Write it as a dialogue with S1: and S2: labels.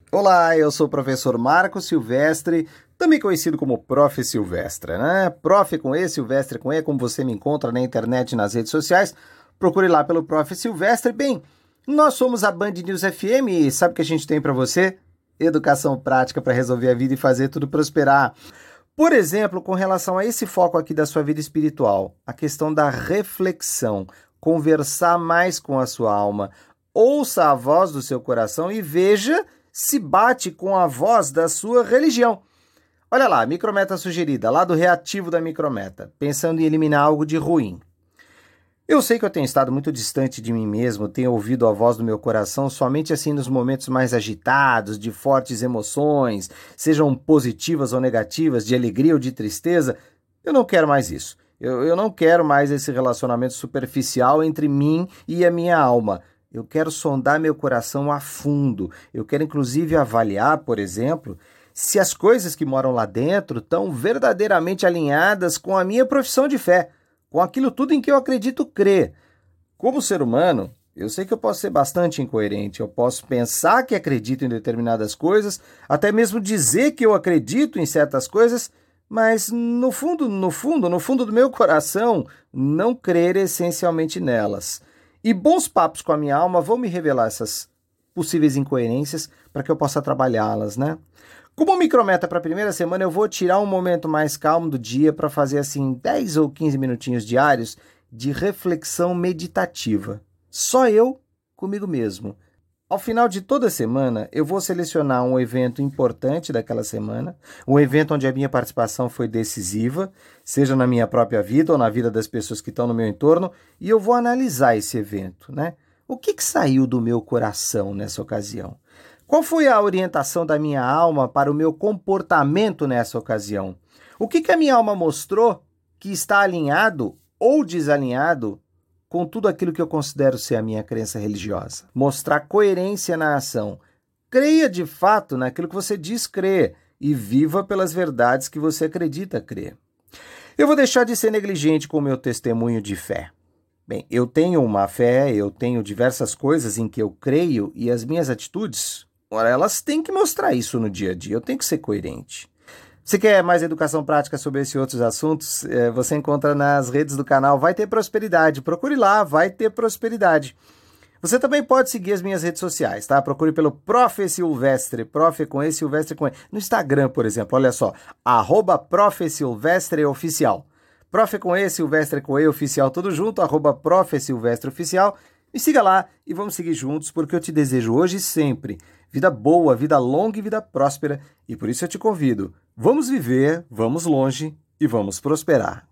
S1: Olá, eu sou o professor Marco Silvestre, também conhecido como Prof. Silvestre, né? Prof com E, Silvestre com E, como você me encontra na internet e nas redes sociais. Procure lá pelo Prof. Silvestre. Bem, nós somos a Band News FM e sabe o que a gente tem para você? Educação prática para resolver a vida e fazer tudo prosperar. Por exemplo, com relação a esse foco aqui da sua vida espiritual, a questão da reflexão, conversar mais com a sua alma, ouça a voz do seu coração e veja se bate com a voz da sua religião. Olha lá, micrometa sugerida, lado reativo da micrometa, pensando em eliminar algo de ruim. Eu sei que eu tenho estado muito distante de mim mesmo, tenho ouvido a voz do meu coração somente assim nos momentos mais agitados, de fortes emoções, sejam positivas ou negativas, de alegria ou de tristeza. Eu não quero mais isso. Eu não quero mais esse relacionamento superficial entre mim e a minha alma. Eu quero sondar meu coração a fundo. Eu quero, inclusive, avaliar, por exemplo, se as coisas que moram lá dentro estão verdadeiramente alinhadas com a minha profissão de fé, com aquilo tudo em que eu acredito crer. Como ser humano, eu sei que eu posso ser bastante incoerente. Eu posso pensar que acredito em determinadas coisas, até mesmo dizer que eu acredito em certas coisas, mas no fundo do meu coração, não crer essencialmente nelas. E bons papos com a minha alma vão me revelar essas possíveis incoerências para que eu possa trabalhá-las, né? Como micrometa para a primeira semana, eu vou tirar um momento mais calmo do dia para fazer assim 10 ou 15 minutinhos diários de reflexão meditativa. Só eu comigo mesmo. Ao final de toda semana, eu vou selecionar um evento importante daquela semana, um evento onde a minha participação foi decisiva, seja na minha própria vida ou na vida das pessoas que estão no meu entorno, e eu vou analisar esse evento, né? O que saiu do meu coração nessa ocasião? Qual foi a orientação da minha alma para o meu comportamento nessa ocasião? O que a minha alma mostrou que está alinhado ou desalinhado com tudo aquilo que eu considero ser a minha crença religiosa? Mostrar coerência na ação. Creia de fato naquilo que você diz crer e viva pelas verdades que você acredita crer. Eu vou deixar de ser negligente com o meu testemunho de fé. Bem, eu tenho uma fé, eu tenho diversas coisas em que eu creio e as minhas atitudes, ora, elas têm que mostrar isso no dia a dia, eu tenho que ser coerente. Se quer mais educação prática sobre esses outros assuntos, você encontra nas redes do canal Vai Ter Prosperidade. Procure lá, Vai Ter Prosperidade. Você também pode seguir as minhas redes sociais, tá? Procure pelo Prof. Silvestre, Prof com E, Silvestre com E. No Instagram, por exemplo, olha só, @Prof. Silvestre Oficial. Prof com E, Silvestre com E, Oficial, tudo junto, @Prof. Silvestre Oficial. Me siga lá e vamos seguir juntos, porque eu te desejo hoje e sempre vida boa, vida longa e vida próspera. E por isso eu te convido. Vamos viver, vamos longe e vamos prosperar.